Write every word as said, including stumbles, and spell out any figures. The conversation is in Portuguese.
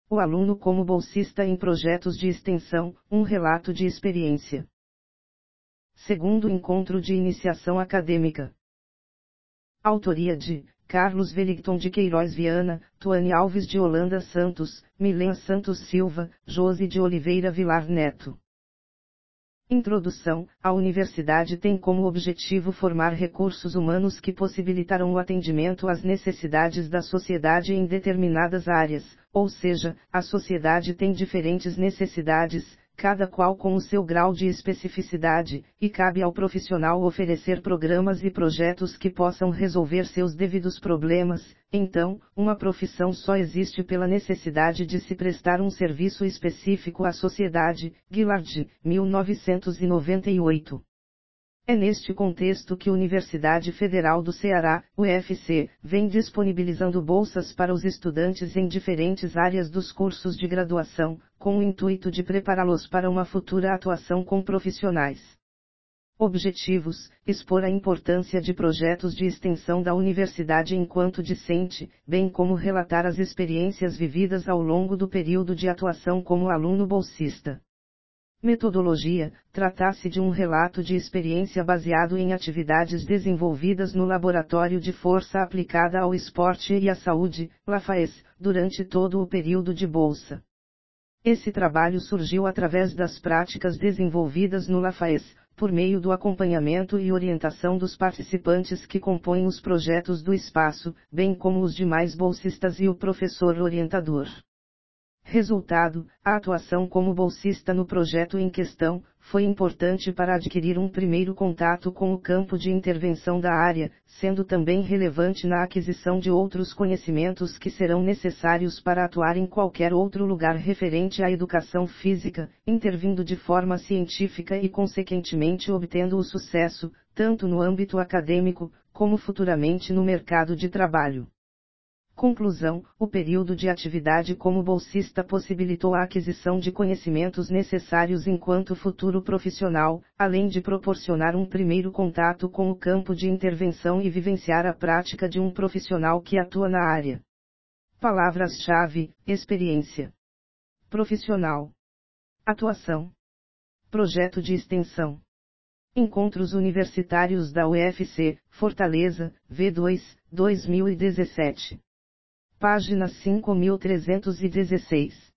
O aluno como bolsista em projetos de extensão, um relato de experiência. Segundo encontro de iniciação acadêmica. Autoria de Carlos Wellington de Queiroz Viana, Tuane Alves de Holanda Santos, Milen Santos Silva, Josi de Oliveira Vilar Neto. Introdução: a universidade tem como objetivo formar recursos humanos que possibilitarão o atendimento às necessidades da sociedade em determinadas áreas, ou seja, a sociedade tem diferentes necessidades, cada qual com o seu grau de especificidade, e cabe ao profissional oferecer programas e projetos que possam resolver seus devidos problemas. Então, uma profissão só existe pela necessidade de se prestar um serviço específico à sociedade. Guillard, mil novecentos e noventa e oito. É neste contexto que a Universidade Federal do Ceará, U F C, vem disponibilizando bolsas para os estudantes em diferentes áreas dos cursos de graduação, com o intuito de prepará-los para uma futura atuação com profissionais. Objetivos: expor a importância de projetos de extensão da universidade enquanto discente, bem como relatar as experiências vividas ao longo do período de atuação como aluno bolsista. Metodologia: trata-se de um relato de experiência baseado em atividades desenvolvidas no Laboratório de Força Aplicada ao Esporte e à Saúde, LaFaes, durante todo o período de bolsa. Esse trabalho surgiu através das práticas desenvolvidas no LaFaes, por meio do acompanhamento e orientação dos participantes que compõem os projetos do espaço, bem como os demais bolsistas e o professor orientador. Resultado: a atuação como bolsista no projeto em questão, foi importante para adquirir um primeiro contato com o campo de intervenção da área, sendo também relevante na aquisição de outros conhecimentos que serão necessários para atuar em qualquer outro lugar referente à educação física, intervindo de forma científica e consequentemente obtendo o sucesso, tanto no âmbito acadêmico, como futuramente no mercado de trabalho. Conclusão: o período de atividade como bolsista possibilitou a aquisição de conhecimentos necessários enquanto futuro profissional, além de proporcionar um primeiro contato com o campo de intervenção e vivenciar a prática de um profissional que atua na área. Palavras-chave: experiência, profissional, atuação, projeto de extensão. Encontros Universitários da U F C, Fortaleza, V dois, dois mil e dezessete. Página cinco mil trezentos e dezesseis.